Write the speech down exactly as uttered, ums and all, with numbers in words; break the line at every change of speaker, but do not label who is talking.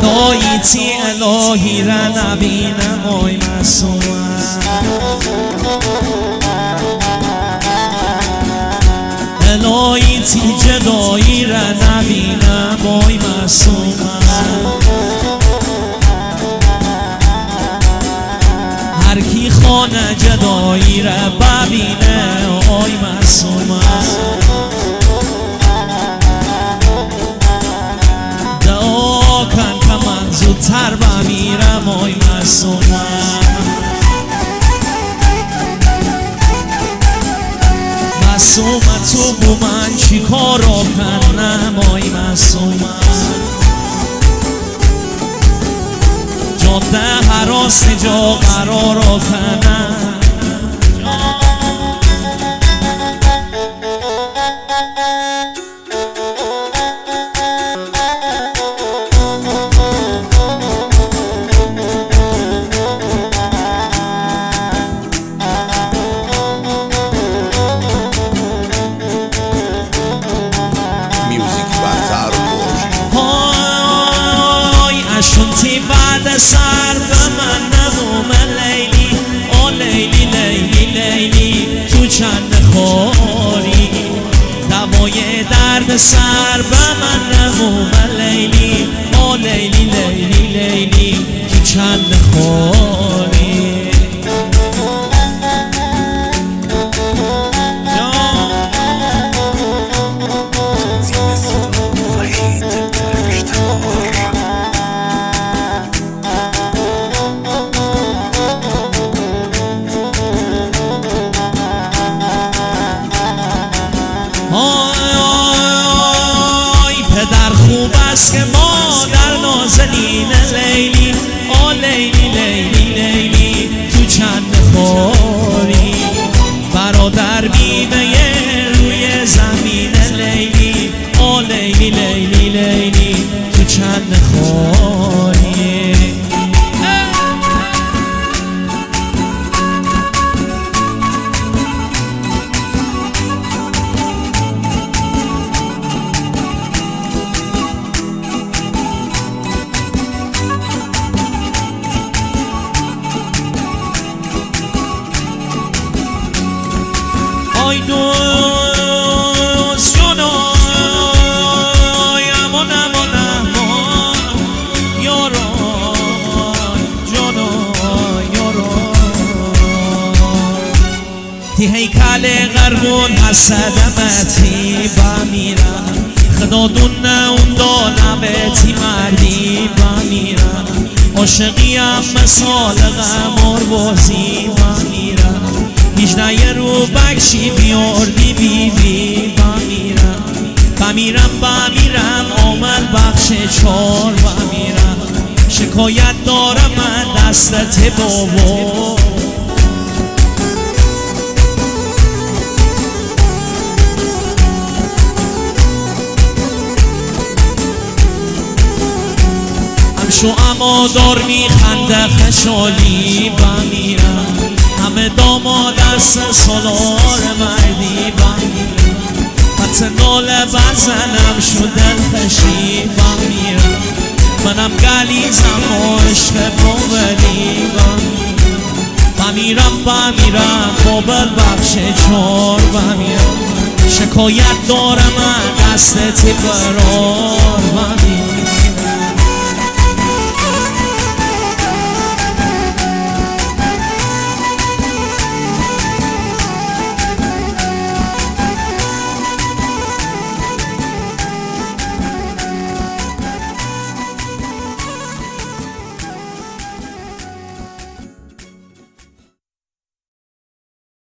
داییتی الهی را نبینم آی معصومم الهیتی جدایی را نبینم آی معصومم هر کی خانه جدایی را ببینه آی معصومم دعا کن که من زودتر بمیرم آی معصومم معصومت تو بو من چی کارو کنم آی معصومم جاده حراس جا قرار کنم شونتی بعد سر به من نموم لیلی آ لیلی لیلی لیلی تو چند خوری دوای درد سر به من نموم لیلی آ لیلی لیلی لیلی تو چند خوری خوب است که مادر نازنین لیلی آ لیلی لیلی لیلی تو چند خوری برادر بیمه روی زمین لیلی آ لیلی لیلی لیلی تو چند خوری آی دوست جانای امان امان امان یارای جانای یارای تی هیکل قربون حسدمتی بمیرم خدا دونه اون دانمتی مردی بمیرم عاشقیم مثال غمار بازی بمیرم هیچنه یه رو بکشی بیاردی بی بی بمیرم بمیرم بمیرم آمد بخش چار بمیرم شکایت دارم من دستت بابا همشو اما دار میخنده خشالی بمیرم همه داماد دست سالار مردی بمیرم حتی ناله بزنم شو دل خشی بمیرم منم گلیزم و عشق باولی بمیرم بمیرم بابل بخش چار بمیرم شکایت دارم من دستت برار بمیرم